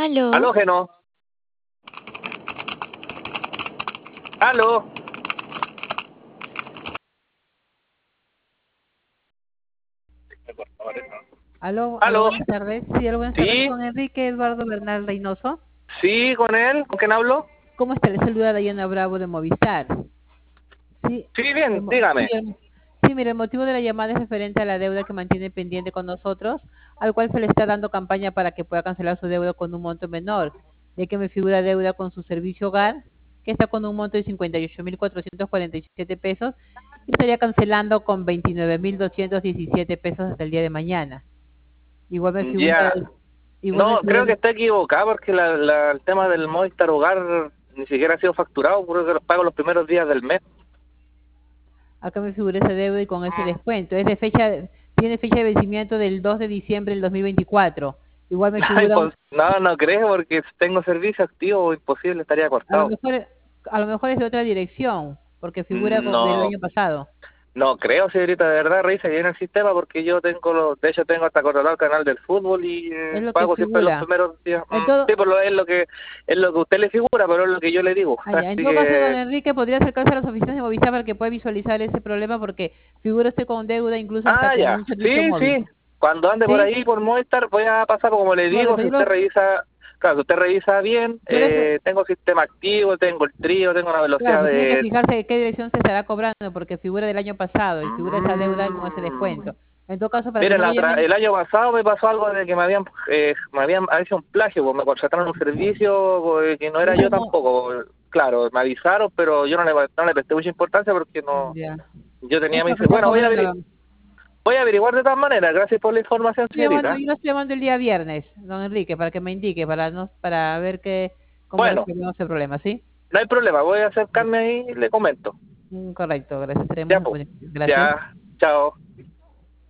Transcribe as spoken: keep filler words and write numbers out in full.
Aló. Aló, Geno. Aló. Aló, aló, Aló. buenas tardes. Sí, aló, buenas tardes Sí, con Enrique Eduardo Bernal Reynoso. sí, con él. ¿Con quién hablo? ¿Cómo está? Le saluda Dayana Bravo de Movistar. Sí, Sí, el bien, mo- sí, dígame. el- sí, mire, el motivo de la llamada es referente a la deuda que mantiene pendiente con nosotros, al cual se le está dando campaña para que pueda cancelar su deuda con un monto menor, ya que me figura deuda con su servicio hogar, que está con un monto de cincuenta y ocho mil cuatrocientos cuarenta y siete pesos, y estaría cancelando con veintinueve mil doscientos diecisiete pesos hasta el día de mañana. Igual me figura, Ya. igual me No, creo que figura está equivocado porque la, la- el tema del Movistar Hogar ni siquiera ha sido facturado. Creo que los pago los primeros días del mes. Acá me figura esa deuda y con ese descuento. Es de fecha, tiene fecha de vencimiento del dos de diciembre del dos mil veinticuatro. Igual me Ay, figura, un- pues, no, no creo porque tengo servicio activo, imposible, estaría a lo cortado. mejor, a lo mejor es de otra dirección, porque figura con- del No, año pasado. no creo, señorita, de verdad, revisa bien el sistema porque yo tengo, los, de hecho tengo hasta contratado el canal del fútbol y Es eh, lo que pago siempre los figura. primeros días. En Mm, todo, sí, por lo, es lo que es lo que usted le figura, pero es lo que yo le digo. ah, ya. En Así todo caso, don que, Enrique, podría acercarse a las oficinas de Movistar para que pueda visualizar ese problema, porque figura usted con deuda incluso hasta ah, con ya, un servicio sí, móvil. sí. Cuando ande por ¿Sí? ahí por Movistar voy a pasar, como le Por digo, eso, si yo usted lo- revisa, claro, si usted revisa bien, por eso, eh, tengo sistema activo, tengo el trío, tengo una claro, velocidad pero tiene que de. fijarse de qué dirección se estará cobrando, porque figura del año pasado y figura esa deuda con ese Mm. descuento. En todo caso, para que Mire, no la lo otra- llamen, el año pasado me pasó algo de que me habían, eh, me habían hecho un plagio, pues me contrataron un servicio eh, que no por era eso yo no, tampoco. Claro, me avisaron, pero yo no le, no le presté mucha importancia porque no, ya, yo no es tenía mi. para que sea Bueno, voy a cobrando. averi- voy a averiguar de todas maneras. Gracias por la información, Estoy llamando, señorita. yo lo estoy llamando el día viernes, don Enrique, para que me indique, para no, para ver qué, cómo Bueno, resolvemos el problema, ¿sí? no hay problema, voy a acercarme ahí y le comento. Mm, correcto, gracias, Ya, estaremos en pues, comunicación. Gracias. ya, chao.